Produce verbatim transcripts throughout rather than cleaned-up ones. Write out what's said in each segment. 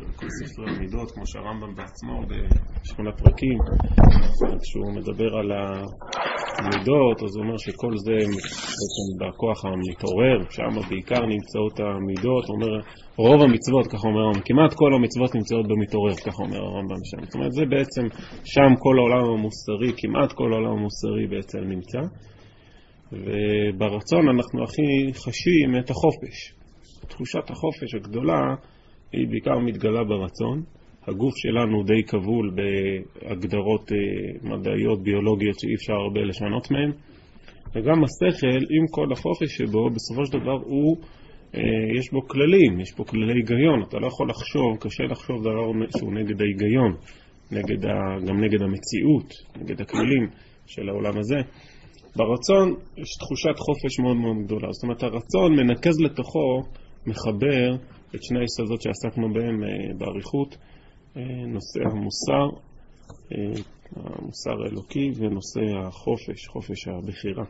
כל ספרי המידות, כמו שהרמב"ם בעצמו בשמונה פרקים, כשהוא מדבר על המידות, אז הוא אומר שכל זה בעצם בכוח המתעורר, שם בעיקר נמצאות המידות, הוא אומר רוב המצוות, ככה אומר הרמב"ם, כמעט כל המצוות נמצאות במתעורר, ככה אומר הרמב"ם שם. זאת אומרת, זה בעצם שם כל העולם המוסרי, כמעט כל העולם המוסרי בעצם נמצא, וברצון אנחנו הכי חשים את החופש. תחושת החופש הגדולה היא בעיקר מתגלה ברצון. הגוף שלנו די כבול בהגדרות מדעיות, ביולוגיות שאי אפשר הרבה לשנות מהן. וגם השכל, עם כל החופש שבו, בסופו של דבר הוא, יש בו כללים, יש בו כללי היגיון. אתה לא יכול לחשוב, קשה לחשוב דבר שהוא נגד ההיגיון, נגד ה, גם נגד המציאות, נגד הכללים של העולם הזה. ברצון יש תחושת חופש מאוד מאוד גדולה. זאת אומרת, הרצון מנקז לתוכו, מחבר את שני היסודות שעסקנו בהם בעריכות, נושא המוסר, המוסר האלוקי, ונושא החופש, חופש הבחירה.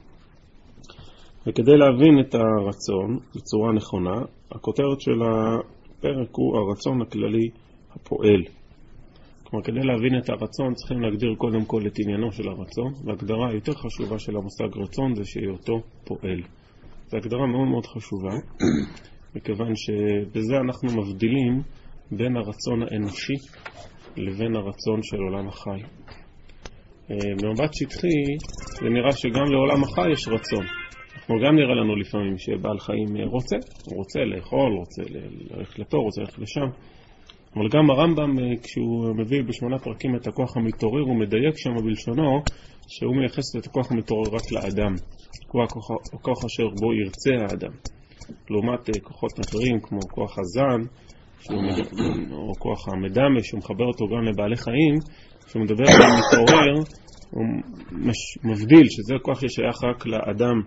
וכדי להבין את הרצון בצורה נכונה, הכותרת של הפרק הוא הרצון הכללי הפועל. כלומר, כדי להבין את הרצון צריכים להגדיר קודם כל את עניינו של הרצון, וההגדרה היותר חשובה של המושג רצון זה שהיותו פועל. זו הגדרה מאוד מאוד חשובה, מכיוון שבזה אנחנו מבדילים בין הרצון האנושי לבין הרצון של עולם החי. במבט שטחי זה נראה שגם לעולם החי יש רצון. אנחנו גם נראה לנו לפעמים שבעל חיים רוצה, הוא רוצה לאכול, רוצה ללכת לפה, רוצה ללכת לשם. אבל גם הרמב"ם, כשהוא מביא בשמונה פרקים את הכוח המתעורר, הוא מדייק שם בלשונו שהוא מייחס את הכוח המתעורר רק לאדם. הוא הכוח, הכוח אשר בו ירצה האדם. לעומת כוחות אחרים כמו כוח הזן, או כוח המדמה, שהוא מחבר אותו גם לבעלי חיים, כשהוא מדבר על המתעורר, הוא מבדיל שזה כוח ששייך רק לאדם.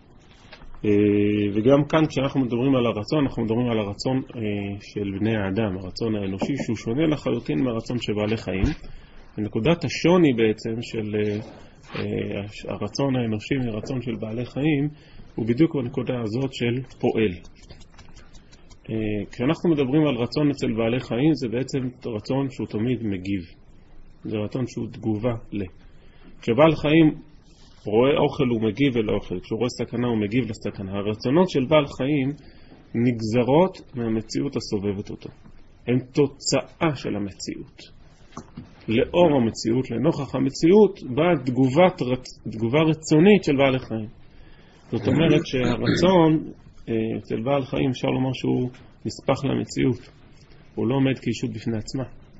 וגם כאן כשאנחנו מדברים על הרצון, אנחנו מדברים על הרצון של בני האדם, הרצון האנושי, שהוא שונה לחלוטין מהרצון של בעלי חיים. ונקודת השוני בעצם של הרצון האנושי מהרצון של בעלי חיים, הוא בדיוק בנקודה הזאת של פועל. כשאנחנו מדברים על רצון אצל בעלי חיים, זה בעצם רצון שהוא תמיד מגיב. זה רצון שהוא תגובה ל. כשבעל חיים רואה אוכל הוא מגיב אל האוכל, כשהוא רואה סכנה הוא מגיב לסכנה. הרצונות של בעל חיים נגזרות מהמציאות הסובבת אותו. הן תוצאה של המציאות. לאור המציאות, לנוכח המציאות, באה תגובת, תגובה רצונית של בעל חיים. זאת אומרת שהרצון אצל בעל חיים אפשר לומר שהוא נספח למציאות. הוא לא עומד כאישות בפני עצמה.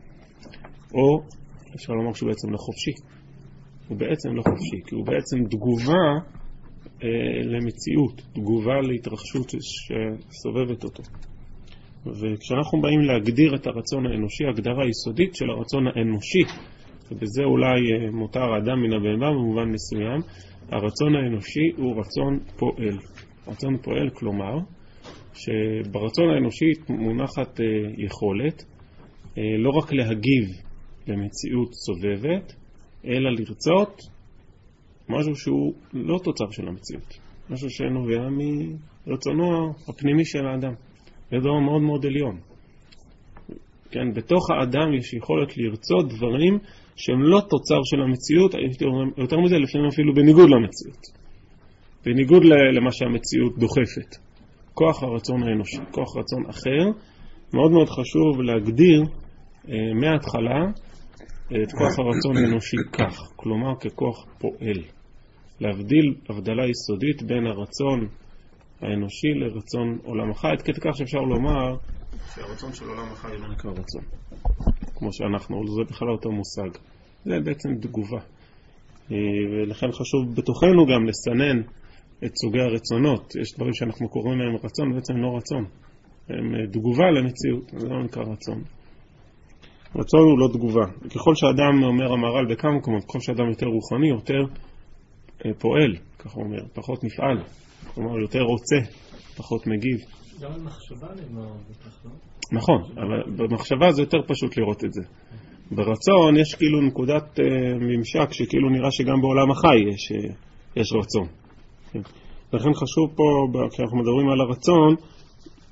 או אפשר לומר שהוא בעצם לא חופשי. הוא בעצם לא חופשי, כי הוא בעצם תגובה אה, למציאות, תגובה להתרחשות שסובבת אותו. וכשאנחנו באים להגדיר את הרצון האנושי, הגדרה היסודית של הרצון האנושי, ובזה אולי אה, מותר האדם מן הבהמה במובן מסוים, הרצון האנושי הוא רצון פועל. רצון פועל כלומר, שברצון האנושי מונחת אה, יכולת, אה, לא רק להגיב למציאות סובבת, אלא לרצות משהו שהוא לא תוצר של המציאות. משהו שנובע מרצונו הפנימי של האדם. זה דבר מאוד מאוד עליון. כן, בתוך האדם יש יכולת לרצות דברים שהם לא תוצר של המציאות, יותר מזה לפעמים אפילו בניגוד למציאות. בניגוד למה שהמציאות דוחפת. כוח הרצון האנושי, כוח רצון אחר, מאוד מאוד חשוב להגדיר אה, מההתחלה את כוח הרצון האנושי כך, כלומר ככוח פועל. להבדיל הבדלה יסודית בין הרצון האנושי לרצון עולם החי, עד כדי כך שאפשר לומר שהרצון של עולם החי לא נקרא רצון. כמו שאנחנו, זה בכלל אותו מושג. זה בעצם תגובה. ולכן חשוב בתוכנו גם לסנן את סוגי הרצונות. יש דברים שאנחנו קוראים להם רצון, בעצם לא רצון. הם תגובה למציאות, זה לא נקרא רצון. רצון הוא לא תגובה. ככל שאדם, אומר המהר"ל בכמה מקומות, ככל שאדם יותר רוחני, יותר פועל, כך הוא אומר, פחות נפעל. כלומר, יותר רוצה, פחות מגיב. גם על מחשבה נאמר בטח, לא? נכון, אבל במחשבה זה יותר פשוט לראות את זה. ברצון יש כאילו נקודת ממשק שכאילו נראה שגם בעולם החי יש, יש רצון. לכן חשוב פה, כשאנחנו מדברים על הרצון,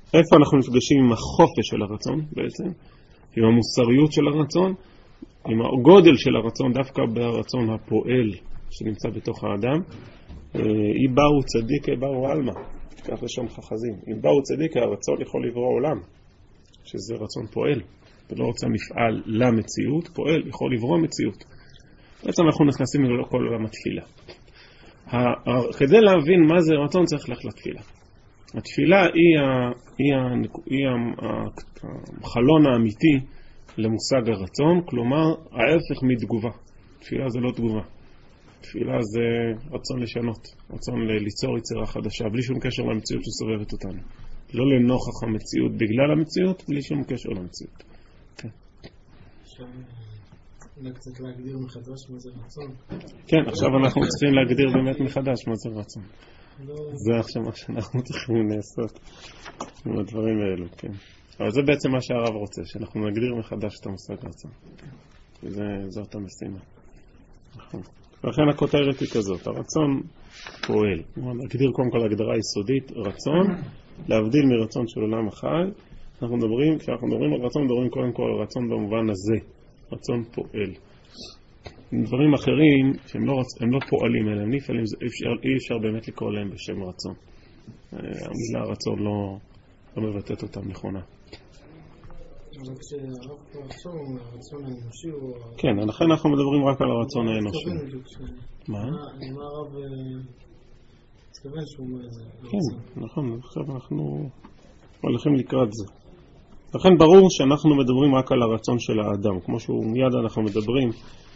איפה אנחנו נפגשים עם החופש של הרצון בעצם, עם המוסריות של הרצון, עם הגודל של הרצון, דווקא ברצון הפועל שנמצא בתוך האדם. אי באו צדיק, אי באו אלמה, כך לשון חכזים. אם באו צדיק, הרצון יכול לברוא עולם, שזה רצון פועל, ולא רוצה מפעל למציאות, פועל, יכול לברוא מציאות. בעצם אנחנו נכנסים לכל עולם התפילה. כדי להבין מה זה רצון צריך ללכת לתפילה. התפילה היא, ה, היא, ה, היא החלון האמיתי למושג הרצון, כלומר ההפך מתגובה. תפילה זה לא תגובה. תפילה זה רצון לשנות, רצון ליצור יצירה חדשה, בלי שום קשר למציאות שסובבת אותנו. לא לנוכח המציאות בגלל המציאות, בלי שום קשר למציאות. כן. עכשיו, אולי קצת להגדיר מחדש מה זה רצון. כן, עכשיו אנחנו צריכים להגדיר באמת מחדש מה זה רצון. זה עכשיו מה שאנחנו צריכים לעשות עם הדברים האלו, כן. אבל זה בעצם מה שהרב רוצה, שאנחנו נגדיר מחדש את המושג רצון. וזאת המשימה. נכון. ולכן הכותרת היא כזאת, הרצון פועל. נגדיר קודם כל הגדרה יסודית, רצון, להבדיל מרצון של עולם החי. אנחנו מדברים, כשאנחנו מדברים על רצון, מדברים קודם כל על רצון במובן הזה, רצון פועל. דברים אחרים שהם לא, הם לא פועלים, אלא הם נפעלים, אי אפשר, אי אפשר באמת לקרוא להם בשם רצון. המילה רצון לא, לא מבטאת אותם נכונה. אבל כשהרב כבר עכשיו אומר, הרצון האנושי הוא... כן, לכן אנחנו מדברים רק על הרצון האנושי. מה? מה הרב מתכוון שהוא אומר את זה? כן, נכון, עכשיו אנחנו הולכים לקראת זה. לכן ברור שאנחנו מדברים רק על הרצון של האדם, כמו שהוא מיד אנחנו מדברים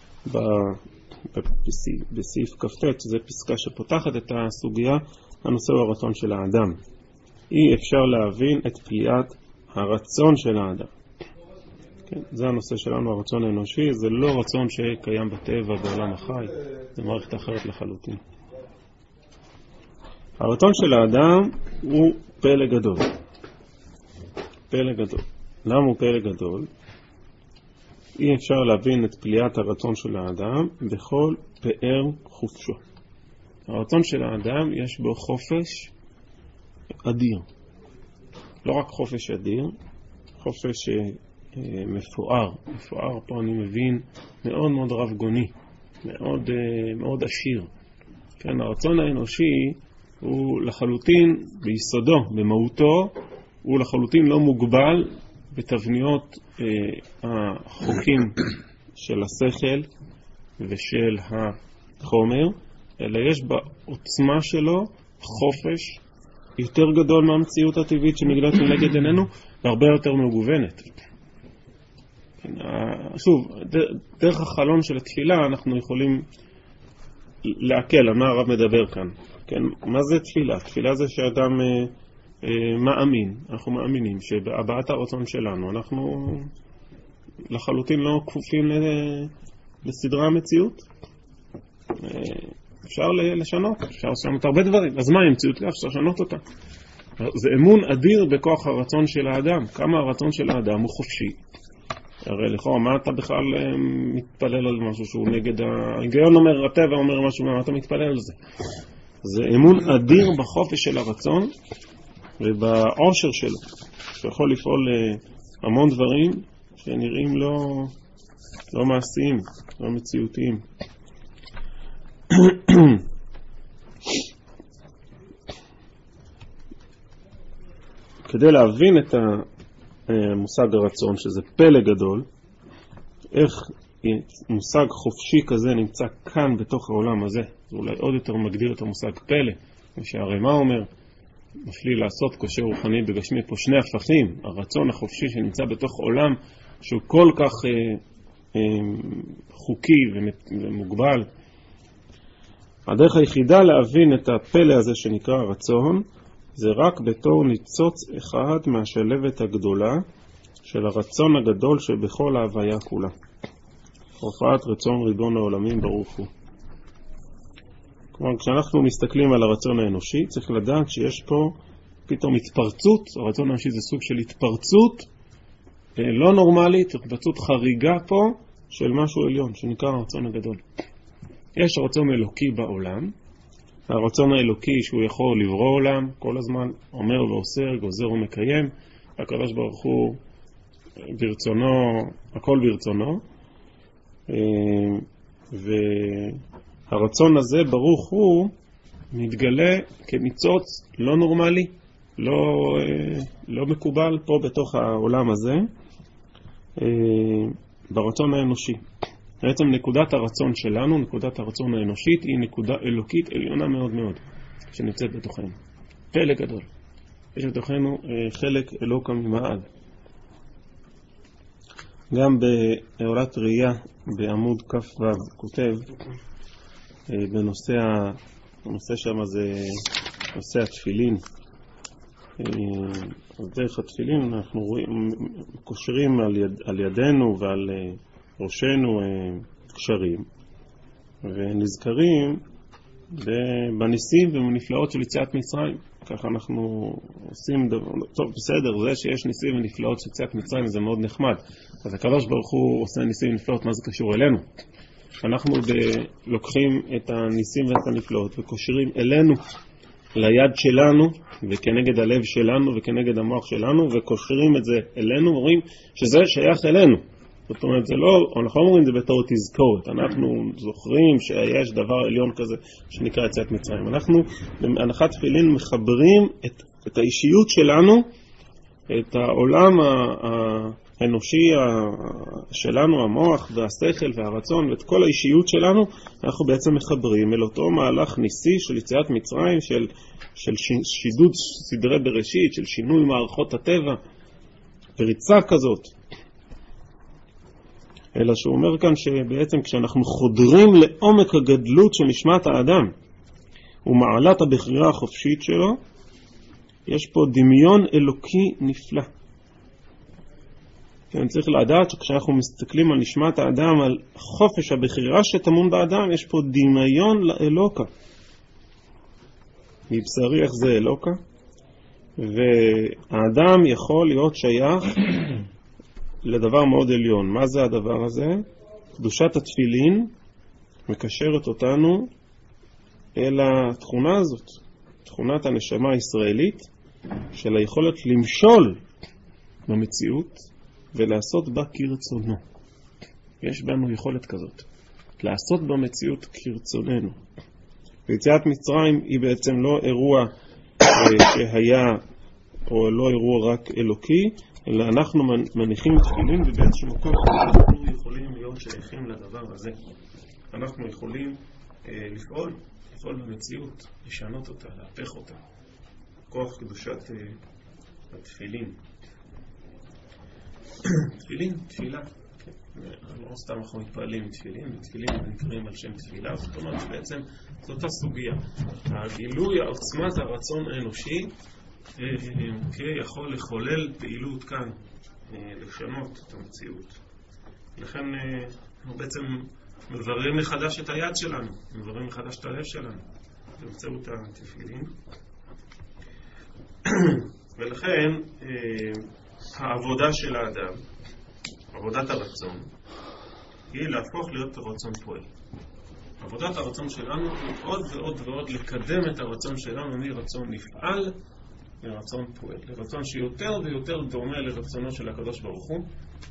בסעיף כ"ט, שזה פסקה שפותחת את הסוגיה, הנושא הוא הרצון של האדם. אי אפשר להבין את פליאת הרצון של האדם. כן, זה הנושא שלנו, הרצון האנושי, זה לא רצון שקיים בטבע, בעולם החי, זה מערכת אחרת לחלוטין. הרצון של האדם הוא פלא גדול. פלא גדול. למה הוא פלא גדול? אי אפשר להבין את פליאת הרצון של האדם בכל פאר חופשו. הרצון של האדם יש בו חופש אדיר. לא רק חופש אדיר, חופש מפואר. מפואר פה אני מבין מאוד מאוד רב גוני, מאוד, מאוד עשיר. כן, הרצון האנושי הוא לחלוטין ביסודו, במהותו, הוא לחלוטין לא מוגבל בתבניות אה, החוקים של השכל ושל החומר, אלא יש בעוצמה שלו חופש יותר גדול מהמציאות הטבעית שמגלת מנגד עינינו, והרבה יותר מגוונת. כן, שוב, דרך החלון של התפילה אנחנו יכולים להקל על מה הרב מדבר כאן. כן, מה זה תפילה? תפילה זה שאדם אה, אה, מאמין, אנחנו מאמינים שבהבעת הרצון שלנו אנחנו לחלוטין לא כפופים לסדרה המציאות. אה, אפשר לשנות, אפשר לשנות הרבה דברים. אז מה המציאות? אפשר לשנות אותה. זה אמון אדיר בכוח הרצון של האדם. כמה הרצון של האדם הוא חופשי. הרי לכאורה, מה אתה בכלל מתפלל על משהו שהוא נגד ההיגיון? אומר, הטבע אומר משהו, מה אתה מתפלל על זה? זה אמון אדיר בחופש של הרצון ובעושר שלו, שיכול לפעול המון דברים שנראים לא, לא מעשיים, לא מציאותיים. כדי להבין את המושג הרצון, שזה פלא גדול, איך מושג חופשי כזה נמצא כאן בתוך העולם הזה, זה אולי עוד יותר מגדיר את המושג פלא. שהרי מה אומר? מפליא לעשות קושר רוחני בגשמי, פה שני הפכים, הרצון החופשי שנמצא בתוך עולם שהוא כל כך אה, אה, חוקי ומוגבל. הדרך היחידה להבין את הפלא הזה שנקרא רצון, זה רק בתור ניצוץ אחד מהשלבת הגדולה של הרצון הגדול שבכל ההוויה כולה. הופעת רצון ריבון העולמים ברוך הוא. כלומר, כשאנחנו מסתכלים על הרצון האנושי, צריך לדעת שיש פה פתאום התפרצות, הרצון האנושי זה סוג של התפרצות לא נורמלית, התפרצות חריגה פה של משהו עליון, שנקרא הרצון הגדול. יש רצון אלוקי בעולם, הרצון האלוקי שהוא יכול לברוא עולם, כל הזמן אומר ואוסר, גוזר ומקיים. הקדוש ברוך הוא ברצונו, הכל ברצונו. והרצון הזה ברוך הוא מתגלה כניצוץ לא נורמלי, לא, לא מקובל פה בתוך העולם הזה, ברצון האנושי. בעצם נקודת הרצון שלנו, נקודת הרצון האנושית, היא נקודה אלוקית עליונה מאוד מאוד, שנמצאת בתוכנו. פלא גדול. יש בתוכנו חלק אלוקה ממעל. גם בעולת ראייה, בעמוד כף ו', כותב, בנושא, הנושא שם זה נושא התפילין. אז דרך התפילין אנחנו רואים, קושרים על, יד, על ידינו ועל ראשנו קשרים, ונזכרים בניסים ובנפלאות של יציאת מצרים. ככה אנחנו עושים דבר, טוב בסדר, זה שיש ניסים ונפלאות של יציאת מצרים זה מאוד נחמד, אז הקדוש ברוך הוא עושה ניסים ונפלאות, מה זה קשור אלינו? אנחנו ב- לוקחים את הניסים ואת הנפלאות וקושרים אלינו, ליד שלנו וכנגד הלב שלנו וכנגד המוח שלנו, וקושרים את זה אלינו ורואים שזה שייך אלינו. זאת אומרת, זה לא, אנחנו לא אומרים את זה בתור תזכורת, אנחנו זוכרים שיש דבר עליון כזה שנקרא יציאת מצרים. אנחנו בהנחת תפילין מחברים את, את האישיות שלנו, את העולם האנושי שלנו, המוח והשכל והרצון, ואת כל האישיות שלנו, אנחנו בעצם מחברים אל אותו מהלך ניסי של יציאת מצרים, של, של שידוד סדרי בראשית, של שינוי מערכות הטבע, פריצה כזאת. אלא שהוא אומר כאן שבעצם כשאנחנו חודרים לעומק הגדלות של נשמת האדם ומעלת הבחירה החופשית שלו, יש פה דמיון אלוקי נפלא. כן, צריך לדעת שכשאנחנו מסתכלים על נשמת האדם, על חופש הבחירה שטמון באדם, יש פה דמיון לאלוקה. מבשרי איך זה אלוקה, והאדם יכול להיות שייך לדבר מאוד עליון. מה זה הדבר הזה? קדושת התפילין מקשרת אותנו אל התכונה הזאת, תכונת הנשמה הישראלית של היכולת למשול במציאות ולעשות בה כרצונו. יש בנו יכולת כזאת, לעשות במציאות כרצוננו. ויציאת מצרים היא בעצם לא אירוע שהיה או לא אירוע רק אלוקי, אלא אנחנו מניחים תפילין ובאיזשהו מקום אנחנו יכולים להיות שייכים לדבר הזה. אנחנו יכולים אה, לפעול, לפעול במציאות, לשנות אותה, להפך אותה. כוח קדושת אה, התפילין. תפילין, תפילה. כן. לא סתם אנחנו מתפעלים תפילין, תפילין נקראים על שם תפילה, זאת אומרת שבעצם זאת אותה סוגיה. הגילוי, העוצמת הרצון האנושי, יכול לחולל פעילות כאן, לשנות את המציאות. לכן אנחנו בעצם מבררים מחדש את היד שלנו, מבררים מחדש את הלב שלנו באמצעות התפילין. ולכן העבודה של האדם, עבודת הרצון, היא להפוך להיות הרצון פועל. עבודת הרצון שלנו היא עוד ועוד ועוד לקדם את הרצון שלנו מרצון נפעל לרצון פועל, לרצון שיותר ויותר דומה לרצונו של הקדוש ברוך הוא,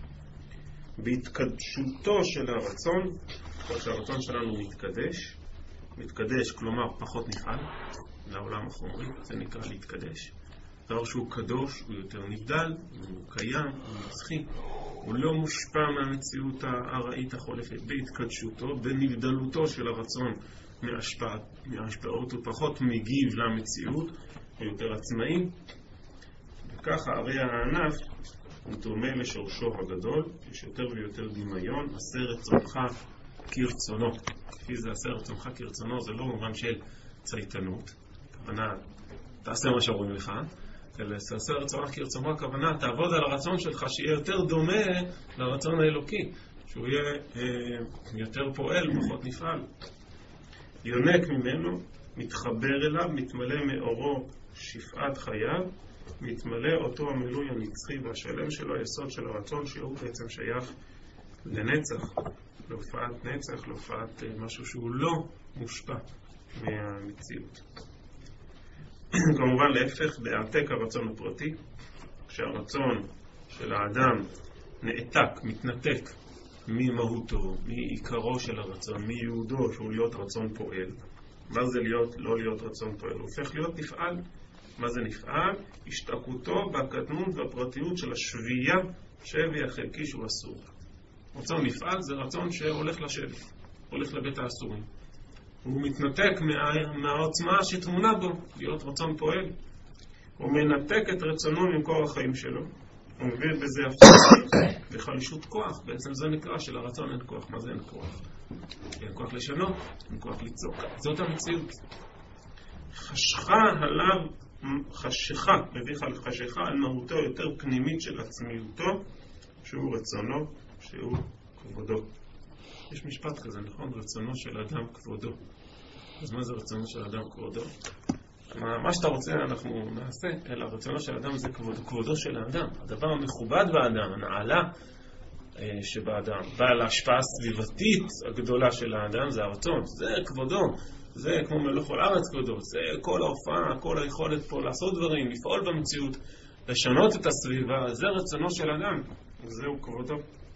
בהתקדשותו של הרצון, כל שהרצון שלנו מתקדש, מתקדש כלומר פחות נפעל לעולם החומרי, זה נקרא להתקדש. דבר שהוא קדוש, הוא יותר נבדל, הוא קיים, הוא נצחי, הוא לא מושפע מהמציאות הארעית החולפת, בהתקדשותו, בנבדלותו של הרצון מהשפעות, מהשפעות הוא פחות מגיב למציאות, הוא יותר עצמאי, וככה הרי הענף הוא דומה לשורשו הגדול, יש יותר ויותר דמיון, עשה רצונך כרצונו. כפי זה עשה רצונך כרצונו, זה לא במובן של צייתנות, הכוונה תעשה מה שאומרים לך, אלא עשה רצונך כרצונו, הכוונה תעבוד על הרצון שלך שיהיה יותר דומה לרצון האלוקי, שהוא יהיה אה, יותר פועל, פחות נפעל. יונק ממנו, מתחבר אליו, מתמלא מאורו שפעת חייו, מתמלא אותו המילוי הנצחי והשלם שלו, היסוד של הרצון שהוא בעצם שייך לנצח, להופעת נצח, להופעת משהו שהוא לא מושפע מהמציאות. כמובן להפך, בהעתק הרצון הפרטי, כשהרצון של האדם נעתק, מתנתק ממהותו, מעיקרו של הרצון, מיהודו שהוא להיות רצון פועל. מה זה להיות, לא להיות רצון פועל? הוא הופך להיות נפעל. מה זה נפעל? השתקעותו בקטנות והפרטיות של השבייה, שבי החלקי שהוא אסור. רצון נפעל זה רצון שהולך לשבי, הולך לבית האסורים. הוא מתנתק מה, מהעוצמה שתמונה בו, להיות רצון פועל. הוא מנתק את רצונו ממקור החיים שלו. הוא מביא בזה הפתעה וחלישות כוח. בעצם זה נקרא שלרצון אין כוח. מה זה אין כוח? אין כוח לשנות, אין כוח ליצור. זאת המציאות. חשכה עליו, חשיכה, מביך על חשיכה על מהותו יותר פנימית של עצמיותו, שהוא רצונו, שהוא כבודו. יש משפט כזה, נכון? רצונו של אדם כבודו. אז מה זה רצונו של אדם כבודו? מה, מה שאתה רוצה אנחנו נעשה, אלא רצונו של אדם זה כבודו, כבודו של האדם. הדבר המכובד באדם, הנעלה אה, שבאדם, בעל ההשפעה הסביבתית הגדולה של האדם זה הרצון. זה כבודו, זה כמו מלוך על ארץ כבודו, זה כל ההופעה, כל היכולת פה לעשות דברים, לפעול במציאות, לשנות את הסביבה, זה רצונו של אדם, וזהו כבודו.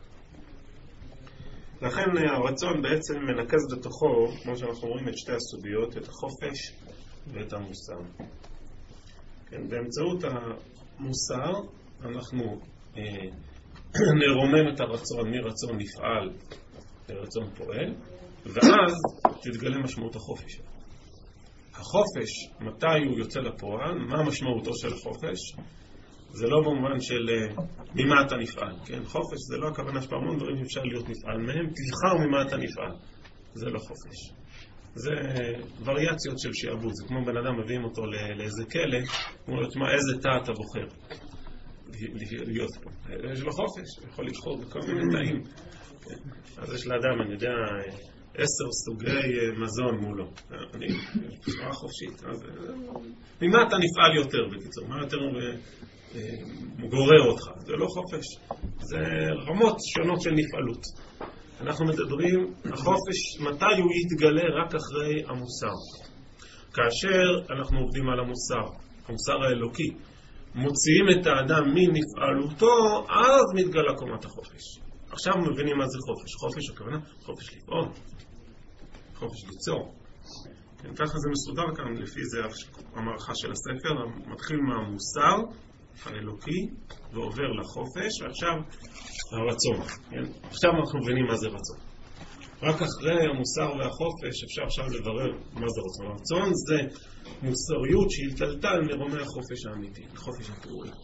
לכן הרצון בעצם מנקז בתוכו, כמו שאנחנו רואים, את שתי הסוגיות, את החופש ואת המוסר. כן, באמצעות המוסר אנחנו אה, נרומם את הרצון מרצון נפעל לרצון פועל, ואז תתגלה משמעות החופש. החופש, מתי הוא יוצא לפועל, מה משמעותו של החופש? זה לא במובן של ממה אתה נפעל, כן? חופש זה לא הכוונה שבהמון דברים אפשר להיות נפעל מהם, תבחר ממה אתה נפעל. זה לא חופש. זה וריאציות של שיעבוד. זה כמו בן אדם מביאים אותו לאיזה כלא, הוא אומר, מה, איזה תא אתה בוחר להיות פה? יש לו חופש, הוא יכול לבחור בכל מיני תאים. אז יש לאדם, אני יודע, עשר סוגי מזון מולו. אני בחירה חופשית. אז ממה אתה נפעל יותר בקיצור? מה יותר גורר אותך? זה לא חופש. זה רמות שונות של נפעלות. אנחנו מדברים, החופש, מתי הוא יתגלה? רק אחרי המוסר. כאשר אנחנו עובדים על המוסר, המוסר האלוקי, מוציאים את האדם מנפעלותו, אז מתגלה קומת החופש. עכשיו מבינים מה זה חופש. חופש הכוונה, חופש לפעול, חופש ליצור. כן, ככה זה מסודר כאן, לפי זה המערכה של הספר, מתחיל מהמוסר האלוקי ועובר לחופש, ועכשיו הרצון. כן? עכשיו אנחנו מבינים מה זה רצון. רק אחרי המוסר והחופש אפשר עכשיו לברר מה זה רצון. הרצון זה מוסריות שהתעלתה מרומי החופש האמיתי, חופש הפעולה.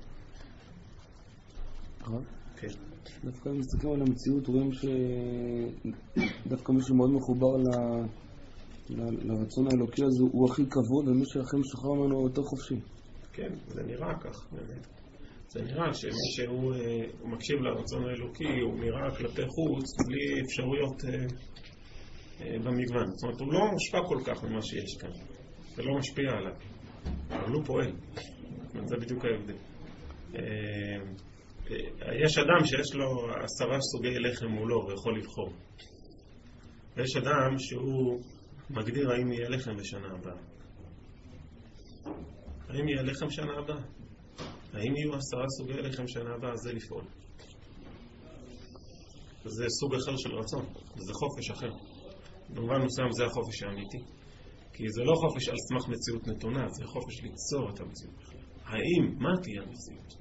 כן. דווקא אם מסתכלים על המציאות רואים שדווקא מי שמאוד מחובר ל... לרצון האלוקי הזה הוא הכי כבוד, ומי שהכי משוחרר ממנו יותר חופשי. כן, זה נראה כך, באמת. זה נראה שמי שהוא מקשיב לרצון האלוקי, הוא נראה כלפי חוץ, בלי אפשרויות אה, אה, במגוון. זאת אומרת, הוא לא מושפע כל כך ממה שיש כאן. זה לא משפיע עליו. אבל הוא פועל. זה בדיוק ההבדל. אה, אה, יש אדם שיש לו עשרה סוגי לחם מולו ויכול לבחור. ויש אדם שהוא מגדיר האם יהיה לחם בשנה הבאה. האם יהיה לחם שנה הבאה? האם יהיו עשרה סוגי לחם שנה הבאה? זה לפעול. זה סוג אחר של רצון. זה חופש אחר. במובן מסוים זה החופש האמיתי. כי זה לא חופש על סמך מציאות נתונה, זה חופש ליצור את המציאות. האם, מה תהיה המציאות?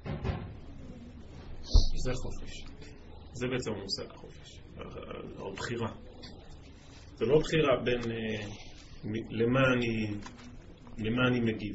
זה חופש. זה בעצם המושג החופש. או בחירה. זה לא בחירה בין אה, למה אני, למה אני מגיב.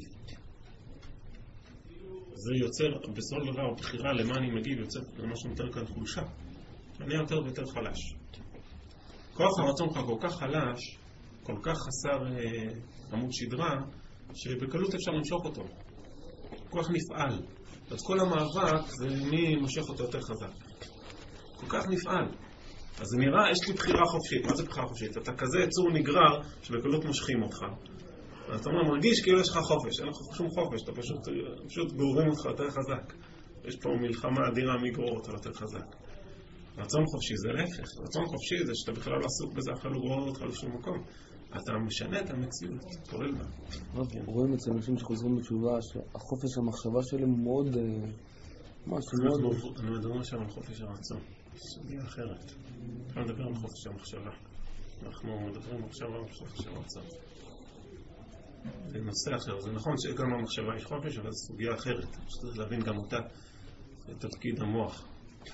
זה יוצר, בסופו של דבר, הבחירה למה אני מגיב יוצר למה שנותר כאן חולשה. אני יותר ויותר חלש. כוח הרצון שלך כל כך חלש, כל כך חסר אה, עמוד שדרה, שבקלות אפשר למשוך אותו. כוח נפעל. אז כל המאבק זה מי מושך אותו יותר חזק. כל כך נפעל. אז זה נראה, יש לי בחירה חופשית. מה זה בחירה חופשית? אתה כזה יצור נגרר שבקלות מושכים אותך. אתה אומר, מרגיש כאילו יש לך חופש. אין לך שום חופש, אתה פשוט, פשוט גוררים אותך יותר חזק. יש פה מלחמה אדירה מי גרור אותך יותר חזק. רצון חופשי זה להפך. רצון חופשי זה שאתה בכלל לא עסוק בזה, אחרי לא גורר אותך לשום מקום. אתה משנה את המציאות, פועל בה. רואים אצל אנשים שחוזרים בתשובה שהחופש המחשבה שלהם הוא מאוד... משהו מאוד... אני מדבר שם על חופש הרצון. סוגיה אחרת. אני מדבר על חופש המחשבה. אנחנו מדברים עכשיו על חופש הרצון. זה נושא אחר. זה נכון שגם המחשבה יש חופש, אבל זו סוגיה אחרת. צריך להבין גם אותה, את תפקיד המוח.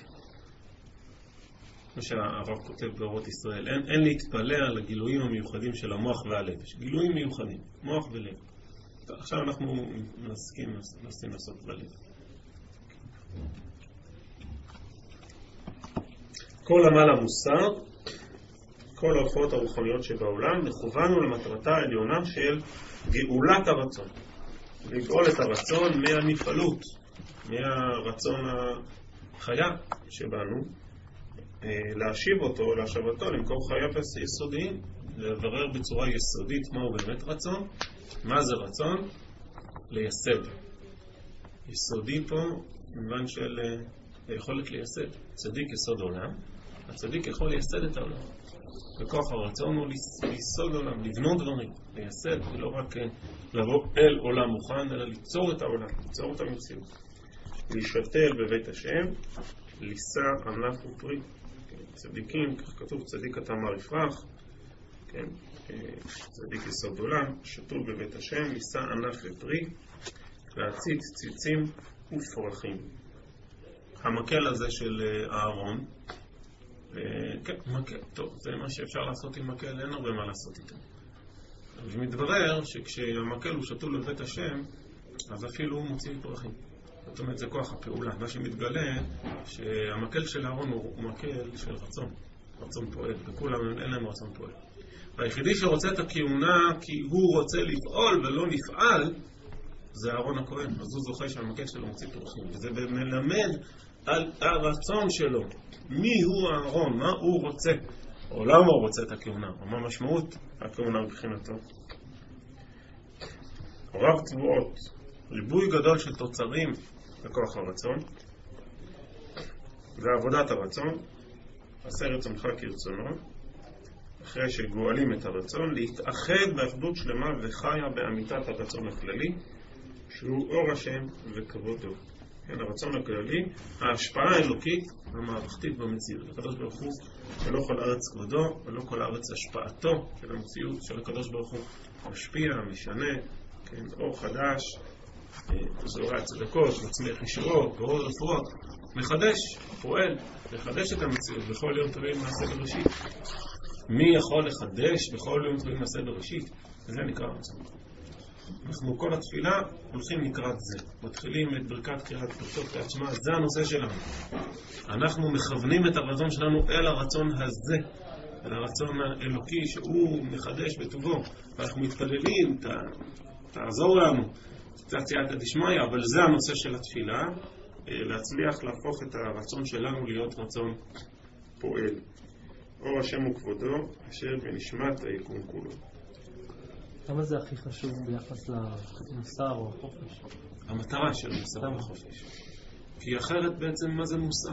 כמו שהרב כותב באורות ישראל, אין, אין להתפלא על הגילויים המיוחדים של המוח והלב. יש גילויים מיוחדים, מוח ולב. עכשיו אנחנו נסכים, נסכים לעשות בלב. כל עמל המוסר, כל ההופעות הרוחניות שבעולם, מכוונו למטרתה העליונה של גאולת הרצון. לגאול את הרצון מהנפעלות, מהרצון החיה שבנו, להשיב אותו, להשבתו, למקור חייו יסודיים, לברר בצורה יסודית מהו באמת רצון, מה זה רצון, לייסד. יסודי פה, במובן של יכולת לייסד. צדיק יסוד עולם, הצדיק יכול לייסד את העולם. וכוח הרצון הוא לייסוד עולם, לבנות דברים, לייסד, ולא רק לבוא אל עולם מוכן, אלא ליצור את העולם, ליצור את המציאות. להישתל בבית השם, לישא ענף ופרי. צדיקים, כך כתוב, צדיק אתה מר יפרח, כן, צדיק יסוד עולם, שתול בבית השם, לישא ענף ופרי, להציץ ציצים ופרחים. המקל הזה של אהרון, כן, מקל, טוב, זה מה שאפשר לעשות עם מקל, אין הרבה מה לעשות איתו. ומתברר שכשהמקל הוא שתול בבית השם, אז אפילו הוא מוציא פרחים. זאת אומרת, זה כוח הפעולה. מה שמתגלה, שהמקל של אהרון הוא מקל של רצון. רצון פועל, וכולם אין להם רצון פועל. והיחידי שרוצה את הכהונה כי הוא רוצה לפעול ולא נפעל, זה אהרון הכהן. אז הוא זוכה שהמקל שלו מוציא פרחים. וזה מלמד על הרצון שלו. מי הוא אהרון? מה הוא רוצה? או למה הוא רוצה את הכהונה? או מה משמעות הכהונה מבחינתו? רב תבואות. ריבוי גדול של תוצרים בכוח הרצון ועבודת הרצון, עשה רצונך כרצונו, אחרי שגואלים את הרצון, להתאחד באחדות שלמה וחיה באמיתת הרצון הכללי, שהוא אור השם וכבודו. כן, הרצון הכללי, ההשפעה האלוקית המערכתית במציאות. הקדוש ברוך הוא, שלא כל ארץ כבודו, ולא כל ארץ השפעתו של המציאות של הקדוש ברוך הוא, משפיע, משנה, כן, אור חדש, זורע צדקות, מצמיח ישועות, ועוד רפואות, מחדש, פועל, לחדש את המציאות בכל יום טובים מעשה בראשית. מי יכול לחדש בכל יום טובים מעשה בראשית? וזה נקרא רצון. אנחנו כל התפילה הולכים לקראת זה. מתחילים את ברכת קריאת פרטות קריאת שמע, זה הנושא שלנו. אנחנו מכוונים את הרצון שלנו אל הרצון הזה, אל הרצון האלוקי שהוא מחדש בטובו, ואנחנו מתפללים, ת, תעזור לנו, קצת סייעתא דשמיא, אבל זה הנושא של התפילה, להצליח להפוך את הרצון שלנו להיות רצון פועל. אור השם וכבודו, אשר בנשמת היקום כולו. כמה זה הכי חשוב ביחס למוסר או החופש? המטרה של מוסר והחופש. כי אחרת בעצם מה זה מוסר?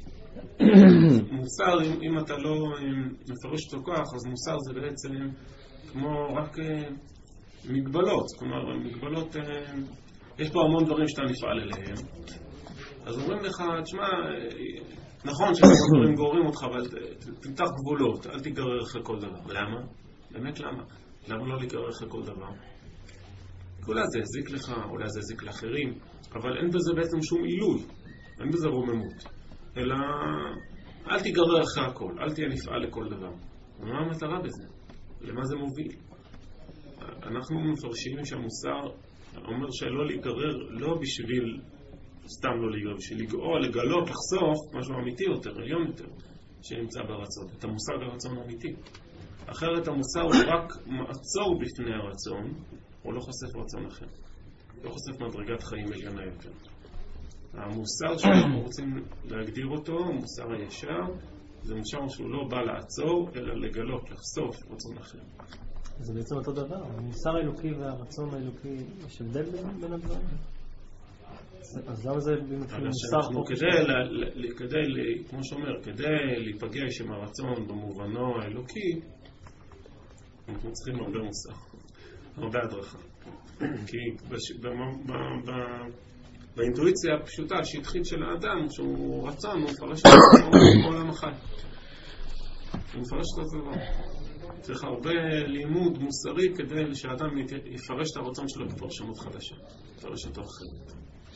מוסר, אם, אם אתה לא מפרש אותו כוח, אז מוסר זה בעצם כמו רק מגבלות. כלומר, מגבלות, יש פה המון דברים שאתה נפעל אליהם. אז אומרים לך, תשמע, נכון שדברים גוררים אותך, אבל תמתח גבולות, אל תיגרר אחרי כל דבר. למה? באמת למה? למה לא להיגרר אחרי כל דבר? אולי זה הזיק לך, אולי זה הזיק לאחרים, אבל אין בזה בעצם שום עילוי, אין בזה רוממות. אלא אל תיגרר אחרי הכל, אל תהיה נפעל לכל דבר. ומה המטרה בזה? למה זה מוביל? אנחנו מפרשים שהמוסר אומר שלא להיגרר, לא בשביל סתם לא להיגרר, בשביל לגאול, לגלות, לחשוף משהו אמיתי יותר, עליון יותר, שנמצא ברצון. את המושג הרצון האמיתי. אחרת המוסר הוא רק מעצור בפני הרצון, הוא לא חושף רצון אחר. לא חושף מדרגת חיים עליונה יותר. המוסר שאנחנו רוצים להגדיר אותו, המוסר הישר, זה מוסר שהוא לא בא לעצור, אלא לגלות, לחשוף רצון אחר. זה בעצם אותו דבר. המוסר האלוקי והרצון האלוקי, יש הבדל בין הדברים? אז למה זה מוסר? כדי, כמו שאומר, כדי להיפגש עם הרצון במובנו האלוקי, אנחנו צריכים הרבה מוסר, הרבה הדרכה. כי בש... ב... ב... ב... באינטואיציה הפשוטה, השטחית של האדם, שהוא רצון, הוא מפרש את זה בעולם החי. הוא מפרש את זה דבר. צריך הרבה לימוד מוסרי כדי שהאדם יפרש את הרצון שלו בפרשנות חדשה. יפרש אותו אחרת.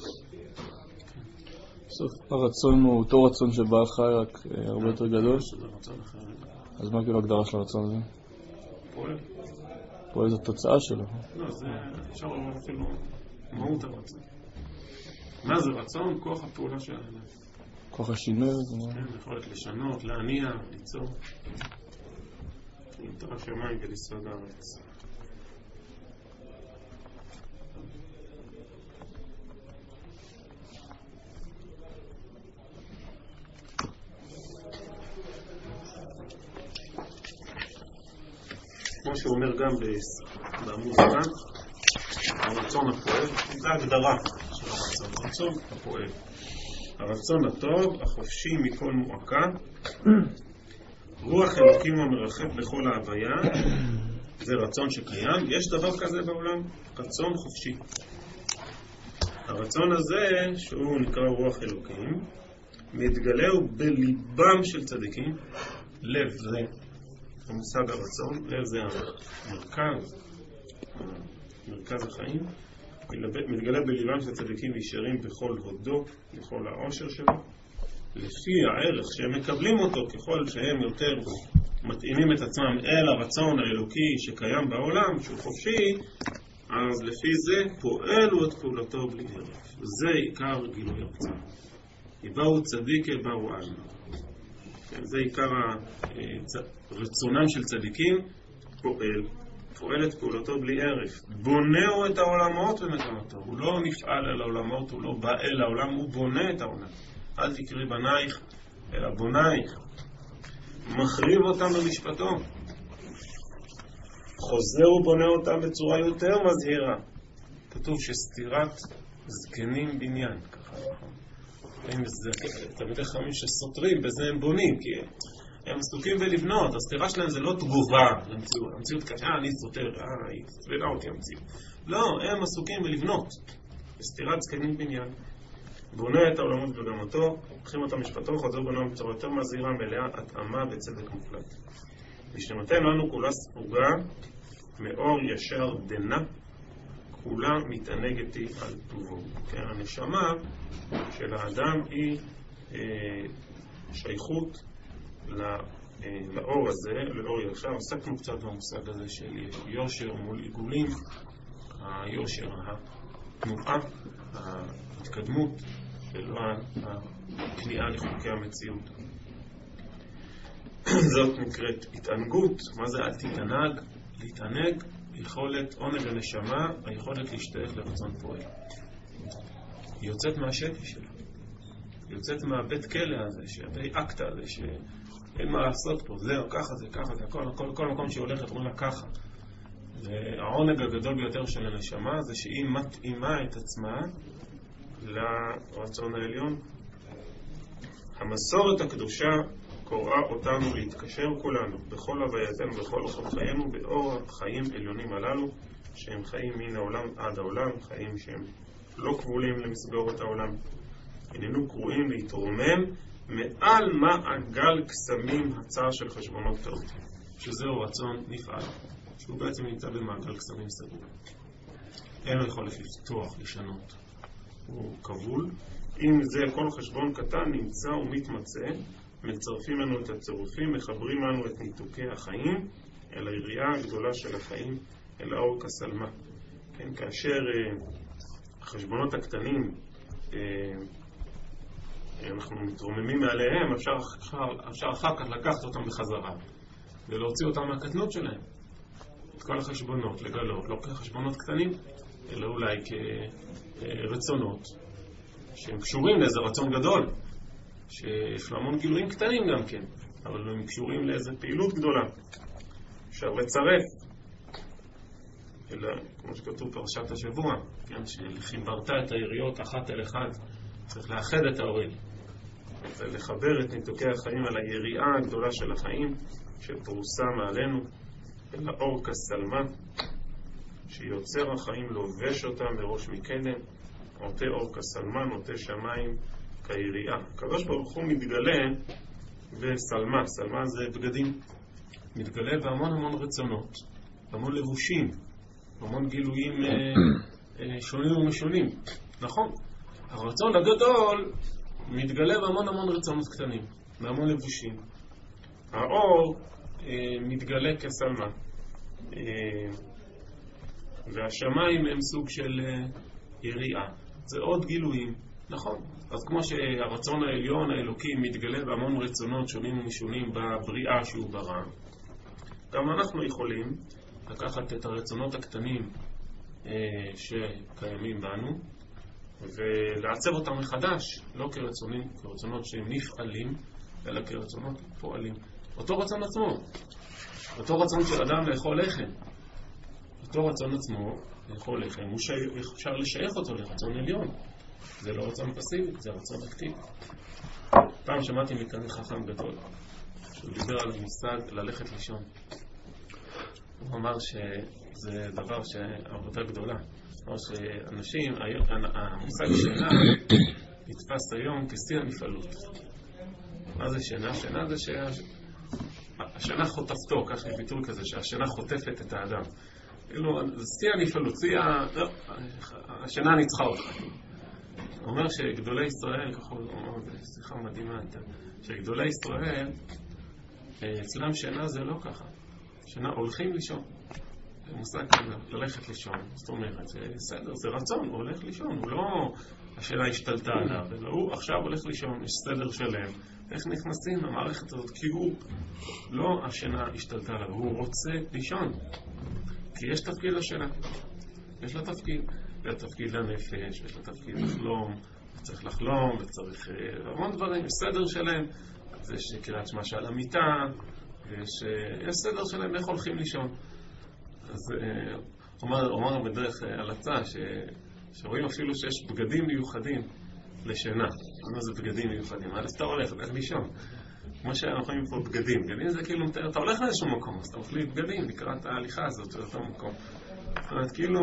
בסוף הרצון הוא אותו רצון של בעל חי, רק הרבה יותר גדול. אז מה כאילו הגדרה של הרצון הזה? פועל. פועל זאת תוצאה שלו. לא, זה אפשר לומר אפילו מהות הרצון. מה זה רצון? כוח הפעולה של האדם. כוח השינוי? כן, יכולת לשנות, להניע, ליצור. למטר השמיים וליסוד הארץ. כמו שאומר גם בעמוד כאן, הרצון הפועל, זה הגדרה של הרצון, הרצון הפועל. הרצון הטוב, החופשי מכל מועקה, רוח אלוקים המרחב בכל ההוויה, זה רצון שקיים. יש דבר כזה בעולם, רצון חופשי. הרצון הזה, שהוא נקרא רוח אלוקים, מתגלהו בליבם של צדיקים. לב זה המושג הרצון, לב זה המרכז, מרכז החיים, מתגלה בליבם של צדיקים וישרים בכל הודו, בכל העושר שלו, לפי הערך שהם מקבלים אותו, ככל שהם יותר מתאימים את עצמם אל הרצון האלוקי שקיים בעולם, שהוא חופשי, אז לפי זה פועלו את פעולתו בלי הרף. זה עיקר גילוי הרצון. יבאו צדיק יבאו עלמא. זה עיקר רצונם של צדיקים, פועל, פועל את פעולתו בלי הרף. בונהו את העולמות ומגמתו. הוא לא נפעל אל העולמות, הוא לא בא אל העולם, הוא בונה את העולם. אל תקרי בנייך, אלא בונייך. מחריב אותם במשפטו. חוזר ובונה אותם בצורה יותר מזהירה. כתוב שסתירת זקנים בניין. ככה נכון. תלמידי חכמים שסותרים, בזה הם בונים, כי הם עסוקים בלבנות. הסתירה שלהם זה לא תגובה למציאות. המציאות קשה, אני סותר, אה, היא סבירה אותי המציאות. לא, הם עסוקים בלבנות. בסתירת זקנים בניין. בונה את העולמות בגמתו, הולכים אותם משפטו, חוזר בנו בצורה יותר מזהירה, מלאה, התאמה וצדק מוחלט. בשלמתנו לנו כולה ספוגה, מאור ישר דנה, כולה מתענגת היא על טובו. כן, הנשמה של האדם היא אה, שייכות לא, אה, לאור הזה, לאור ישר. עסקנו קצת במושג הזה של יושר מול עיגולים, היושר, התנועה, ההתקדמות, ולא הכניעה לחוקי המציאות. זאת נקראת התענגות. מה זה אל תתענג? להתענג, יכולת עונג הנשמה, היכולת להשתייך לרצון פועל. היא יוצאת מהשטי שלה. היא יוצאת מהבית כלא הזה, שהבית אקטה הזה, שאין מה לעשות פה. זהו, ככה זה, ככה זה, הכל, הכל, כל מקום שהיא הולכת אומרים לה ככה. והעונג הגדול ביותר של הנשמה זה שהיא מתאימה את עצמה לרצון העליון. המסורת הקדושה קוראה אותנו להתקשר כולנו בכל הווייתנו ובכל אורחות חיינו באור החיים עליונים הללו, שהם חיים מן העולם עד העולם, חיים שהם לא כבולים למסגרות העולם. איננו קרואים להתרומם מעל מעגל קסמים הצער של חשבונות טעות, שזהו רצון נפעל, שהוא בעצם נמצא במעגל קסמים סגור. אין לו יכולת לפתוח, לשנות. הוא כבול. אם זה כל חשבון קטן נמצא ומתמצא, מצרפים לנו את הצירופים, מחברים לנו את ניתוקי החיים אל היריעה הגדולה של החיים, אל האור כסלמה. כן, כאשר אה, החשבונות הקטנים אה, אנחנו מתרוממים מעליהם, אפשר, אפשר, אפשר אחר כך לקחת אותם בחזרה ולהוציא אותם מהקטנות שלהם. את כל החשבונות, לגלות, לא כחשבונות קטנים, אלא אולי כרצונות שהם קשורים לאיזה רצון גדול, שיש לו המון גילויים קטנים גם כן, אבל הם קשורים לאיזה פעילות גדולה. אפשר לצרף, אלא, כמו שכתוב פרשת השבוע, כן, שחיברת את היריות אחת אל אחד, צריך לאחד את האוהל. זה לחבר את ניתוקי החיים על היריעה הגדולה של החיים, שפרוסה מעלינו, אלא אור כסלמה, שיוצר החיים לובש אותה מראש מקדם, נוטה אור כסלמה, נוטה שמיים כיריעה. הקדוש ברוך הוא מתגלה וסלמה, סלמה זה בגדים, מתגלה בהמון המון רצונות, המון לבושים, המון גילויים אה, אה, שונים ומשונים. נכון, הרצון הגדול מתגלה בהמון המון רצונות קטנים, בהמון לבושים. האור אה, מתגלה כסלמה, אה, והשמיים הם סוג של אה, יריעה. זה עוד גילויים, נכון. אז כמו שהרצון העליון האלוקי מתגלה בהמון רצונות שונים ומשונים בבריאה שהוא ברא, גם אנחנו יכולים לקחת את הרצונות הקטנים אה, שקיימים בנו ולעצב אותם מחדש, לא כרצונים, כרצונות שהם נפעלים, אלא כרצונות פועלים. אותו רצון עצמו, אותו רצון של אדם לאכול לחם, אותו רצון עצמו לאכול לחם, הוא שי... אפשר לשייך אותו לרצון עליון. זה לא רצון פסיבי, זה רצון אקטיבי. פעם שמעתי מכאן חכם גדול, שהוא דיבר על המושג ללכת לישון. הוא אמר שזה דבר שעבודה גדולה. או שאנשים, המושג שינה נתפס היום כשיא הנפעלות. מה זה שינה? שינה זה שהשינה חוטפתו, כך יש ביטוי כזה, שהשינה חוטפת את האדם. כאילו, זה שיא הנפעלות, שיא ה... השינה ניצחה אותך. הוא אומר שגדולי ישראל, ככה הוא אומר, שיחה מדהימה הייתה, שגדולי ישראל, אצלם שינה זה לא ככה. שינה הולכים לישון. זה מושג כזה, ללכת לישון. זאת אומרת, זה סדר, זה רצון, הוא הולך לישון. הוא לא, השאלה השתלטה עליו, אלא הוא עכשיו הולך לישון, יש סדר שלם. איך נכנסים למערכת הזאת? כי הוא, לא השינה השתלטה עליו, הוא רוצה לישון. כי יש תפקיד לשינה. יש לה תפקיד. יש תפקיד לנפש, יש לה תפקיד לחלום, צריך לחלום, וצריך המון דברים, יש סדר שלהם, אז יש קריאת שמע שעל המיטה, ויש יש סדר שלהם איך הולכים לישון. אז אומר, אומר בדרך הלצה, ש, שרואים אפילו שיש בגדים מיוחדים לשינה. מה זה בגדים מיוחדים? אז אתה הולך, אתה הולך לישון. כמו שאנחנו רואים פה בגדים. בגדים זה כאילו, אתה הולך לאיזשהו מקום, אז אתה מחליף בגדים לקראת ההליכה הזאת של אותו מקום. זאת אומרת, כאילו...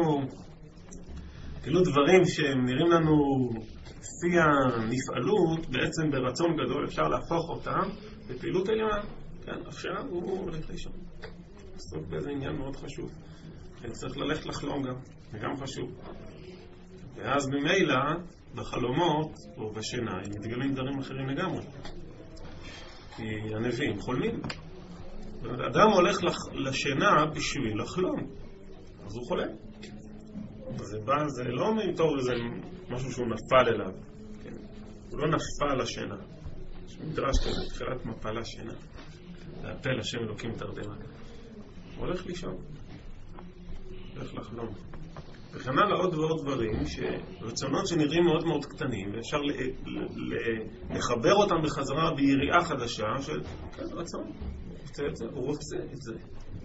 כאילו דברים שהם נראים לנו שיא הנפעלות, בעצם ברצון גדול אפשר להפוך אותם בפעילות עליונה. כן, עכשיו הוא הולך לישון. בסוף באיזה עניין מאוד חשוב. כן, צריך ללכת לחלום גם, זה גם חשוב. ואז ממילא, בחלומות או בשינה, הם מתגלים דברים אחרים לגמרי. כי הנביאים חולמים. אדם הולך לשינה בשביל לחלום, אז הוא חולם. זה בא, זה לא מתור איזה משהו שהוא נפל אליו, כן? הוא לא נפל לשינה. יש מדרש כזה, תחילת מפלה שינה. להפל השם אלוקים תרדמה. הוא הולך לישון. הולך לחלום. וכן הלאה עוד ועוד דברים, שרצונות שנראים מאוד מאוד קטנים, ואפשר לחבר אותם בחזרה ביריעה חדשה של, כן, רצון. הוא רוצה את זה, הוא רוצה את זה.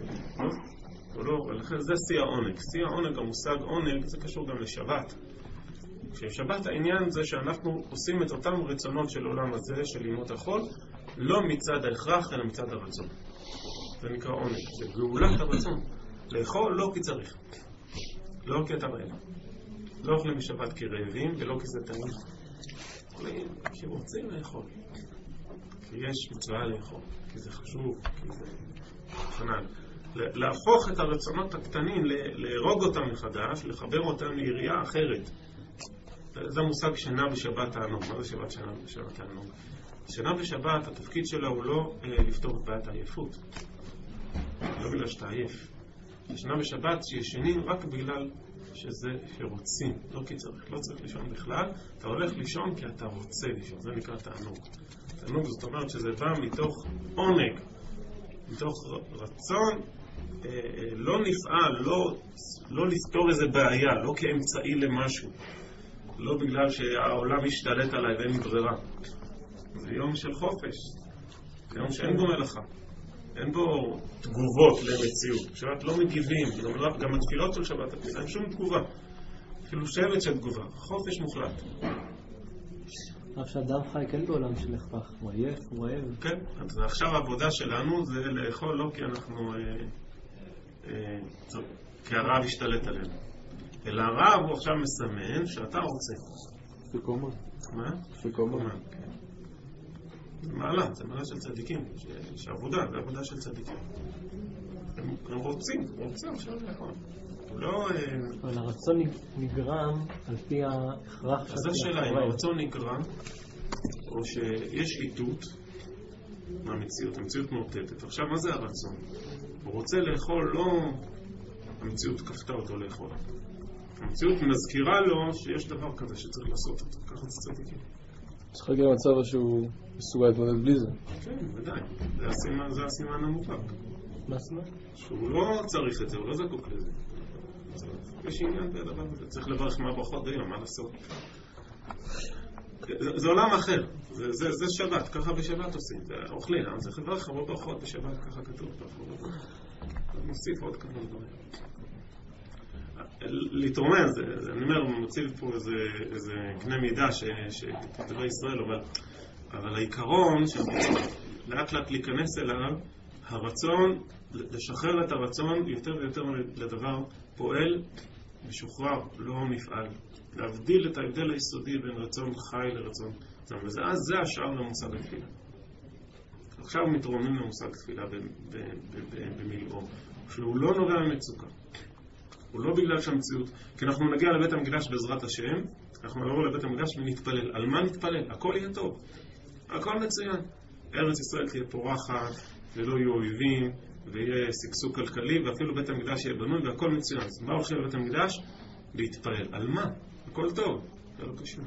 או לא, ולכן זה שיא העונג. שיא העונג, המושג עונג, זה קשור גם לשבת. כששבת העניין זה שאנחנו עושים את אותם רצונות של עולם הזה, של ימות החול, לא מצד ההכרח, אלא מצד הרצון. זה נקרא עונג. זה גאולת הרצון. לאכול לא כי צריך. לא כי אתה רעב. לא אוכלים בשבת כי רעבים, ולא כי זה טעים. אוכלים כי רוצים לאכול. כי יש מצווה לאכול. כי זה חשוב, כי זה חנן. להפוך את הרצונות הקטנים, להרוג אותם מחדש, לחבר אותם ליריעה אחרת. זה המושג שינה בשבת הענוג. מה זה שבת שינה בשבת הענוג? שינה בשבת, התפקיד שלה הוא לא אה, לפתור את בעיית העייפות. לא בגלל שאתה עייף. שינה בשבת שישנים רק בגלל שזה שרוצים, לא כי צריך. לא צריך לישון בכלל. אתה הולך לישון כי אתה רוצה לישון. זה נקרא תענוג. תענוג זאת אומרת שזה בא מתוך עונג. מתוך רצון אה, אה, לא נפעל, לא, לא לפתור איזה בעיה, לא כאמצעי למשהו. לא בגלל שהעולם משתלט עליי ואין לי ברירה. זה יום של חופש. זה יום שאין בו מלאכה. אין בו תגובות למציאות. שבת לא מגיבים. גם, גם התפילות של שבת, אין שום תגובה. אפילו שבט של תגובה. חופש מוחלט. רק שאדם חי כן בעולם של הכרח. הוא עייף, הוא רעב. כן. אז עכשיו העבודה שלנו זה לאכול לא כי אנחנו אה, כי הרעב ישתלט עלינו. אלא הרעב הוא עכשיו מסמן שאתה רוצה. פיקומן. מה? פיקומן. כן. זה מעלה, זה מעלה של צדיקים. יש עבודה, זה עבודה של צדיקים. הם רוצים, הם רוצים עכשיו נכון. לא... אבל הרצון נגרם על פי ההכרח של... אז השאלה, אם הרצון נגרם, או שיש איתות מהמציאות, המציאות מאותתת. עכשיו, מה זה הרצון? הוא רוצה לאכול, לא המציאות כפתה אותו לאכול. המציאות מזכירה לו שיש דבר כזה שצריך לעשות אותו. ככה זה צדיקים. צריך להגיע למצב שהוא מסוגל להתמודד בלי זה. כן, ודאי. זה הסימן, זה הסימן המובהק. מה סימן? שהוא לא צריך את זה, הוא לא זקוק לזה. יש עניין בדבר הזה. צריך לברך מה ברכות ביום, מה לעשות? זה, זה עולם אחר. זה, זה, זה שבת. ככה בשבת עושים. זה אוכלים. זה לברך הרבה ברכות בשבת. ככה כתוב. מוסיף עוד כמה דברים. להתרומם, אני אומר, הוא מציב פה איזה, איזה קנה מידה שכתבי ישראל, אבל, אבל העיקרון לאט לאט להיכנס אליו, הרצון, לשחרר את הרצון יותר ויותר לדבר פועל משוחרר, לא מפעל. להבדיל את ההבדל היסודי בין רצון חי לרצון צם. וזה אז זה השאר למושג התפילה. עכשיו מתרוממים למושג תפילה במילאו, שהוא לא נובע ממצוקה. הוא לא בגלל שהמציאות, כי אנחנו נגיע לבית המקדש בעזרת השם, אנחנו נעבור לבית המקדש ונתפלל. על מה נתפלל? הכל יהיה טוב. הכל מצוין. ארץ ישראל תהיה פורחת, ולא יהיו אויבים, ויהיה סגסוג כלכלי, ואפילו בית המקדש יהיה בנוי, והכל מצוין. אז מה הולכים לבית המקדש? להתפלל. על מה? הכל טוב. זה לא קשור.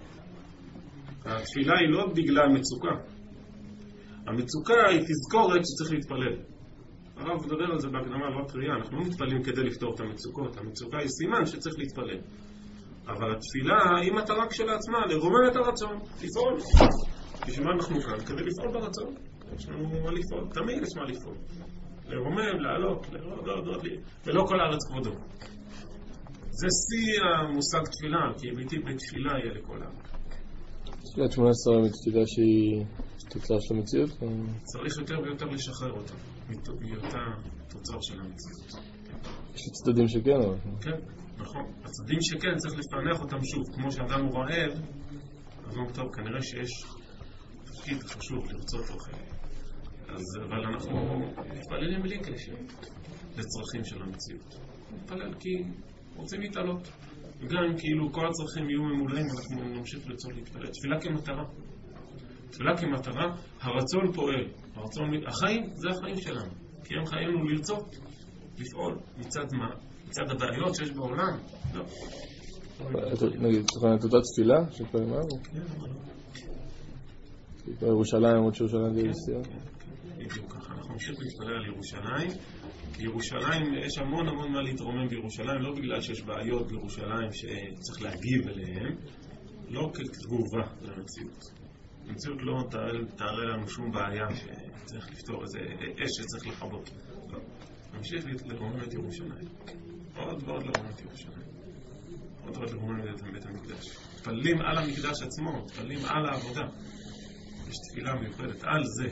התפילה היא לא בגלל מצוקה. המצוקה היא תזכורת שצריך להתפלל. הרב מדבר על זה בהקדמה לא טריה, אנחנו לא מתפללים כדי לפתור את המצוקות, המצוקה היא סימן שצריך להתפלל. אבל התפילה היא מטרה כשלעצמה, לרומם את הרצון, לפעול. בשביל מה אנחנו כאן? כדי לפעול ברצון. יש לנו מה לפעול, תמיד יש מה לפעול. לרומם, לעלות, להודות לי, ולא כל הארץ כבודו. זה שיא המושג תפילה, כי ביתי בית תפילה יהיה לכל הארץ. תפילת שמונה עשרה מתפילה שהיא תוצאה של המציאות? צריך יותר ויותר לשחרר אותה, מהיותה תוצר של המציאות. יש צדדים שכן, אבל... כן, נכון. הצדדים שכן צריך לפענח אותם שוב. כמו שאדם הוא רעב, אז לא טוב, כנראה שיש תפקיד חשוב לרצות אוכל. אז, אבל אנחנו מתפללים בלי קשר לצרכים של המציאות. מתפלל כי רוצים להתעלות. וגם אם כאילו כל הצרכים יהיו ממולאים, אנחנו נמשיך לצור להתפלל. תפילה כמטרה. תפילה כמטרה, הרצון פועל. הרצון, החיים זה החיים שלנו. כי הם חיינו לרצות, לפעול. מצד מה? מצד הבעיות שיש בעולם? לא. נגיד, תוכן את אותה תפילה שפעמים אמרו? כן, אבל לא. ירושלים, עוד שירושלים זה ירושלים? כן, כן, בדיוק ככה. אנחנו נמשיך להתפלל על ירושלים. בירושלים יש המון המון מה להתרומם בירושלים, לא בגלל שיש בעיות בירושלים שצריך להגיב אליהן, לא כתגובה למציאות. המציאות לא תראה לנו שום בעיה שצריך לפתור, איזה אש שצריך לכבות. לא. נמשיך לרומם את ירושלים. עוד ועוד לרומם את ירושלים. עוד ועוד לרומם את בית המקדש. תפלים על המקדש עצמו, תפלים על העבודה. יש תפילה מיוחדת על זה.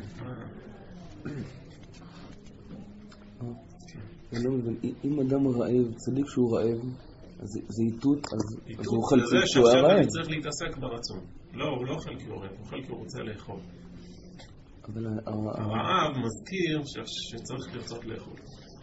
אני לא מבין, אם אדם רעב, צדיק שהוא רעב, אז זה איתות, אז הוא אוכל כי הוא היה רעב. אני צריך להתעסק ברצון. לא, הוא לא אוכל כי הוא רעב, הוא אוכל כי הוא רוצה לאכול. הרעב מזכיר שצריך לרצות לאכול.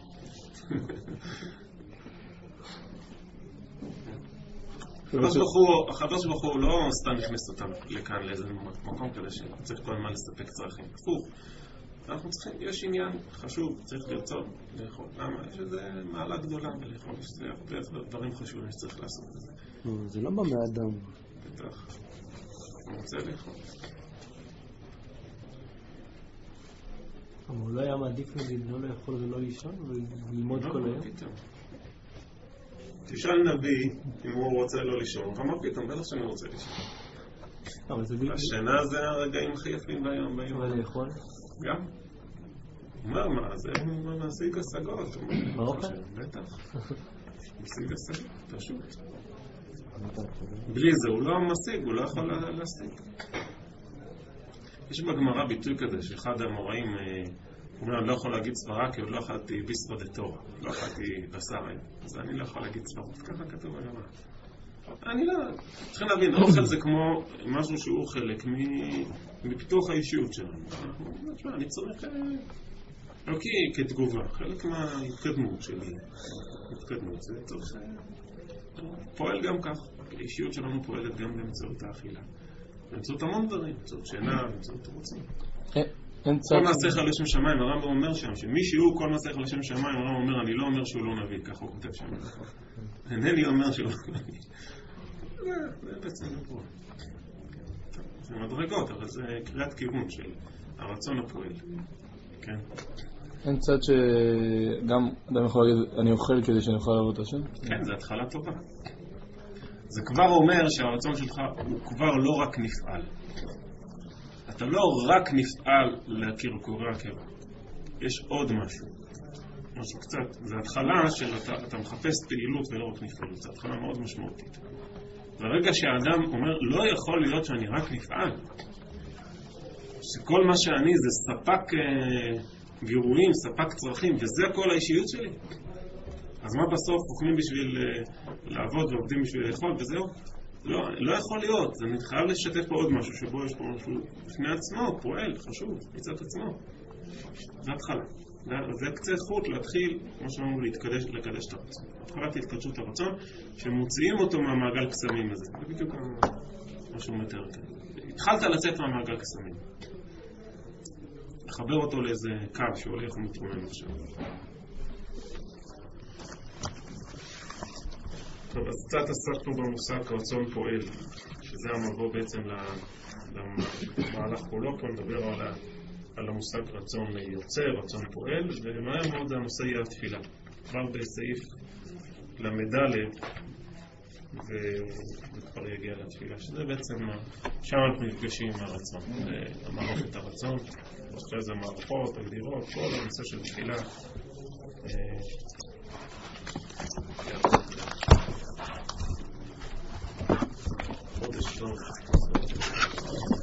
החדש בחור לא סתם נכנס אותם לכאן לאיזה מקום כזה שצריך כל הזמן לספק צרכים. הפוך. אנחנו צריכים, יש עניין חשוב, צריך לרצות לאכול. למה? יש איזו מעלה גדולה בלאכול, יש הרבה דברים חשובים שצריך לעשות את זה. זה לא בא מאדם. בטח. הוא רוצה לאכול. אבל הוא לא היה מעדיף נגיד לא לאכול ולא לישון וללמוד כל היום? תשאל נביא אם הוא רוצה לא לישון. כמה פתאום, בטח שאני רוצה לישון. השינה זה הרגעים הכי יפים ביום. אבל לאכול? גם. אומר מה, זה משיג השגות. באוכל? בטח. משיג השגות, פשוט. בלי זה הוא לא משיג, הוא לא יכול להשיג. יש בגמרא ביטוי כזה שאחד המוראים הוא אומר, אני לא יכול להגיד סברה כי עוד לא אכלתי ביסרו דה תורה, לא אכלתי בשר היום, אז אני לא יכול להגיד סברות, ככה כתוב בגמרא. אני לא, צריכים להבין, אוכל זה כמו משהו שהוא חלק מפיתוח האישיות שלנו. אני צריך, לא כתגובה, חלק מההתקדמות שלי, התקדמות, זה צריך, פועל גם כך, האישיות שלנו פועלת גם באמצעות האכילה, באמצעות המון דברים, באמצעות שינה, באמצעות רוצים. כל מעשיך לשם שמיים, הרמב"ם אומר שם, שמי שהוא כל מעשיך לשם שמיים, הרמב"ם אומר, אני לא אומר שהוא לא נביא, ככה הוא כותב שם. אינני אומר שהוא לא נביא. זה בעצם לא. זה מדרגות, אבל זה קריאת כיוון של הרצון הפועל. כן. אין צד שגם אדם יכול להגיד, אני אוכל כדי שאני אוכל לעבוד את השם? כן, זה התחלה טובה. זה כבר אומר שהרצון שלך הוא כבר לא רק נפעל. אתה לא רק נפעל לקרקורי הקיבה. יש עוד משהו. משהו קצת. זה התחלה של אתה, אתה מחפש פעילות ולא רק נפעלות. זה התחלה מאוד משמעותית. ברגע שהאדם אומר, לא יכול להיות שאני רק נפעל. שכל מה שאני זה ספק אה, גירויים, ספק צרכים, וזה כל האישיות שלי. אז מה בסוף חוכמים בשביל אה, לעבוד ועובדים בשביל לאכול וזהו? לא, לא יכול להיות. אני חייב לשתף פה עוד משהו שבו יש פה משהו בפני עצמו, פועל, חשוב, מצד עצמו. זה התחלה. זה, זה קצה חוט להתחיל, כמו שאמרנו, להתקדש, לקדש את הרצון. התחלת התקדשות הרצון, שמוציאים אותו מהמעגל קסמים הזה. זה בדיוק משהו מתאר כאן. התחלת לצאת מהמעגל קסמים. לחבר אותו לאיזה קו שהולך ומתרומם עכשיו. טוב, אז קצת עסקנו במושג רצון פועל, שזה המבוא בעצם למהלך כולו, פה נדבר על, על המושג רצון יוצא, רצון פועל, ומהר מאוד זה הנושא יהיה התפילה. כבר בסעיף למדלת, וכבר יגיע לתפילה, שזה בעצם, שם אנחנו נפגשים עם הרצון, המערכת הרצון, אחרי זה מערכות, הגדירות, כל הנושא של תפילה. חודש טוב.